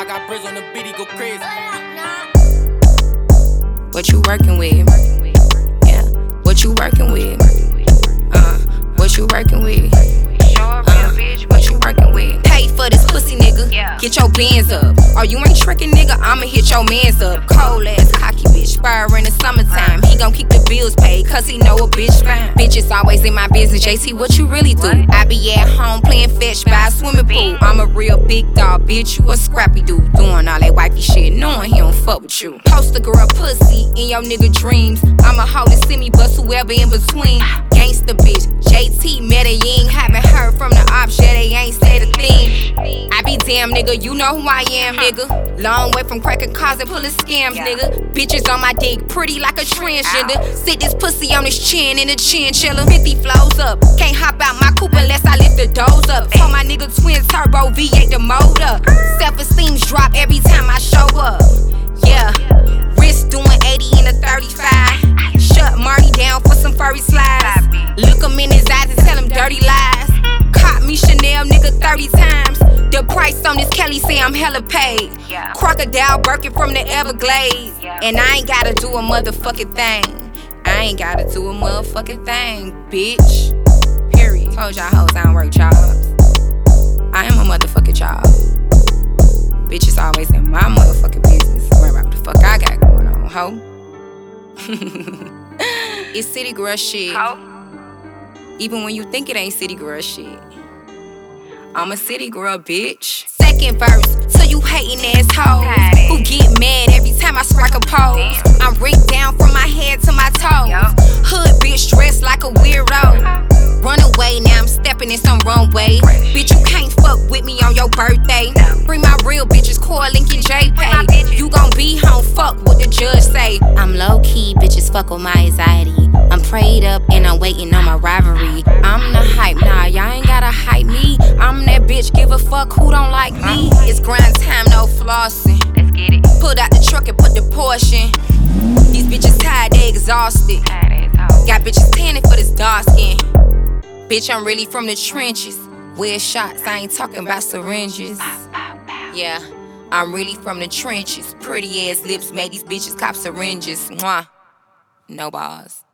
I got bricks on the beat, he go crazy. What you working with? Yeah. What you working with? What you working with? What you working with? Pay for this pussy, nigga. Get your bands up. Or you ain't tricking, nigga, I'ma hit your mans up. Cold ass, cocky bitch, fire in the summertime. He gon' keep the bills paid, cause he know a bitch fine. Bitches always in my business, JT, what you really do? I be at home playing fetch by a swimming pool. I'm a real big dog, bitch, you a scrappy dude. Doing all that wifey shit, knowing he don't fuck with you. Post a girl pussy in your nigga dreams. I'ma hold it, send me, bust whoever in between. Gangsta bitch, JT, Medellin. Haven't heard from the ops, yeah, they ain't said a thing. I be damn, nigga, you know who I am, nigga. Long way from cracking cars and pulling scams, nigga. Bitches on my dick, pretty like a transgender. Sit this pussy on his chin in a chinchilla. 50 flows up, can't hop out my coupe unless I lift the doors up. Told my nigga twin turbo V8 the motor. Self-esteem's drop every time I show up. Yeah, wrist doing 80 in a 35. Shut Marty down for some furry slides. Look him in his eyes and tell him dirty lies. Caught me Chanel, nigga, 30 times. The price on this Kelly say I'm hella paid. Crocodile Birkin from the Everglades. And I ain't gotta do a motherfucking thing. I ain't gotta do a motherfucking thing, bitch. Period. Told y'all hoes I don't work jobs. I am a motherfucking job. Bitches always in my motherfucking business. Worry about what the fuck I got going on, ho. It's city girl shit. Even when you think it ain't city girl shit. I'm a city girl, bitch. Second verse, so you hating assholes who get mad every time I strike a pose. I'm rigged down from my head to my toes. Hood bitch dressed like a weirdo. Run away, now I'm stepping in some runway. Bitch, you can't fuck with me on your birthday. Bring my real bitches, Core Lincoln JPay. You gon' be home, fuck what the judge say. I'm low-key, bitches fuck with my anxiety. I'm prayed up and I'm waiting on my rivalry. I'm the hype, nah, y'all ain't gotta hype me. I'm that bitch, give a fuck who don't like me. It's grind time, no flossing. Let's get it. Pulled out the truck and put the portion. These bitches tired, they exhausted. Got bitches tanning for this dark skin. Bitch, I'm really from the trenches. Wear shots, I ain't talking about syringes. Yeah, I'm really from the trenches. Pretty ass lips made these bitches cop syringes. Mwah. No bars.